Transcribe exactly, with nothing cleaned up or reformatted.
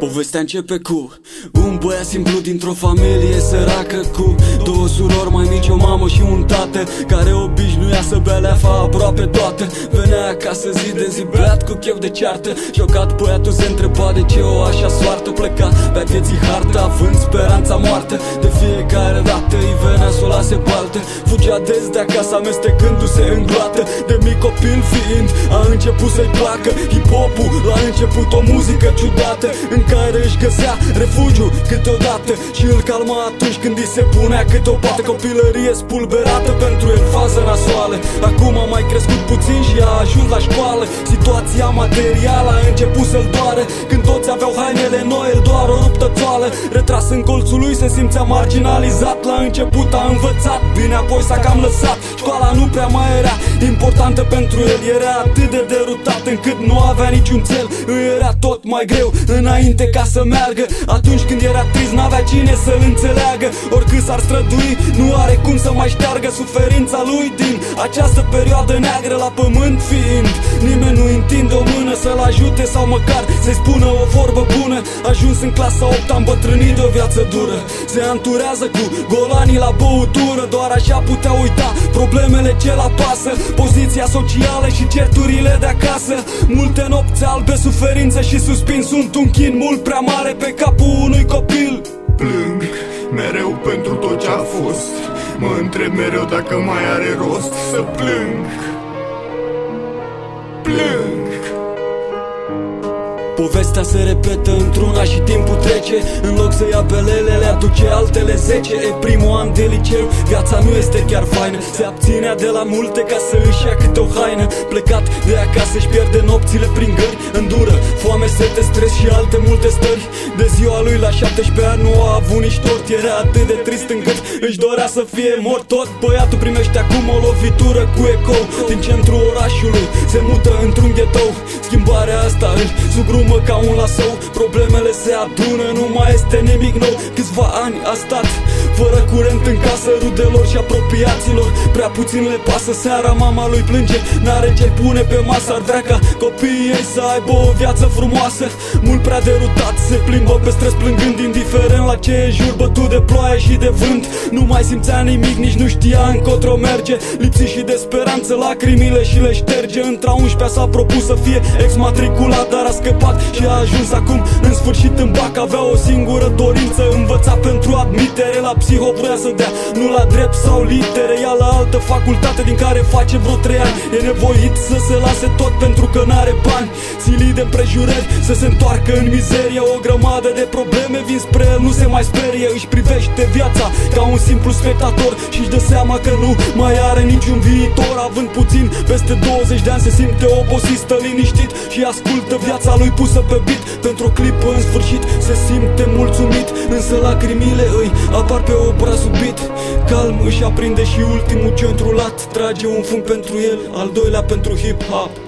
Povestea începe cu un băiat simplu dintr-o familie săracă, cu două surori mai mici, o mamă și un tată, care obișnuia să bea leafa aproape toată. Venea acasă zi de zi beat cu chef de ceartă. Șocat băiatul se întreba de ce o așa soartă. Pleca pe vieții hartă, având speranța moartă. De fiecare dată îi venea să o lase baltă. Fugea des de acasă amestecându-se în gloată. De mic copil fiind, a început să-i placă hip-hop-ul. La început o muzică ciudată, în care își găsea refugiu câteodată și îl calma atunci când îi se punea câte o pată. Copilărie spulberată, pentru el fază nasoală. Acum a mai crescut puțin și a ajuns la școală. Situația materială a început să-l doare. Când toți aveau hainele noi, el doar o ruptă toală. Retras în colțul lui, se simțea marginalizat. La început a învățat, bine apoi s-a cam lăsat. Școala nu prea mai era importantă pentru el. Era atât de derutat încât nu avea niciun cel. Îi era tot mai greu înainte ca să meargă. Atunci când era trist, n-avea cine să-l înțeleagă. Oricât s-ar strădui, nu are cum să mai șteargă suferința lui din această perioadă neagră. La pământ fiind, nimeni nu întinde o mână să-l ajute sau măcar să-i spună o vorbă bună. Ajuns în clasa opt, a îmbătrânit de o viață dură. Se anturează cu golanii la băutură. Doar așa putea uita problemele ce-l apasă, poziția socială și certurile de acasă. Multe nopți albe, suferință și suspin sunt un chin mult prea mare pe capul unui copil. Plâng mereu pentru tot ce a fost. Mă întreb mereu dacă mai are rost să plâng. Plâng. Povestea se repetă într-una și timpul trece. În loc să ia belele, le aduce altele zece. E primul an de liceu, viața nu este chiar faină. Se abținea de la multe ca să își ia câte o haină. Plecat de acasă își pierde nopțile prin gări. Îndură foame, sete, stres și alte multe stări. De ziua lui la șaptesprezece ani nu a avut nici tort. Era atât de trist încât își dorea să fie mort. Tot băiatul primește acum o lovitură cu ecou. Din centrul orașului se mută într-un ghetou. Schimbarea asta îl sugrumă ca un lasou. Problemele se adună, nu mai este nimic nou. Câțiva ani a stat fără curent în casă. Rudelor și apropiaților prea puțin le pasă. Seara mama lui plânge, n-are ce pune pe masă. Ar vrea ca copiii ei să aibă o viață frumoasă. Mult prea derutat, se plimbă pe străzi plângând, indiferent la ce e jur, bătut de ploaie și de vânt. Nu mai simțea nimic, nici nu știa încotro merge. Lipsit și de speranță, lacrimile și le șterge. Între a unsprezecea s-a propus să fie exmatriculat, dar a scăpat și a ajuns acum în sfârșit în bac. Avea o singură dorință, învăța pentru admitere. La psiho vrea să dea, nu la drept sau litere. Ia la altă facultate din care face vreo trei ani. E nevoit să se lase tot pentru că n-are bani. Silit de împrejurări să se întoarcă în mizerie. O grămadă de probleme vin spre el, nu se mai sperie. Își privește viața ca un simplu spectator și-și dă seama că nu mai are niciun viitor. Având puțin peste douăzeci de ani, se simte obosit, stă liniștit și ascultă viața lui pusă pe beat. Pentru o clipă în sfârșit se simte mulțumit, însă lacrimile îi apar pe obraz subit. Calm își aprinde și ultimul centru lat. Trage un fum pentru el, al doilea pentru hip-hop.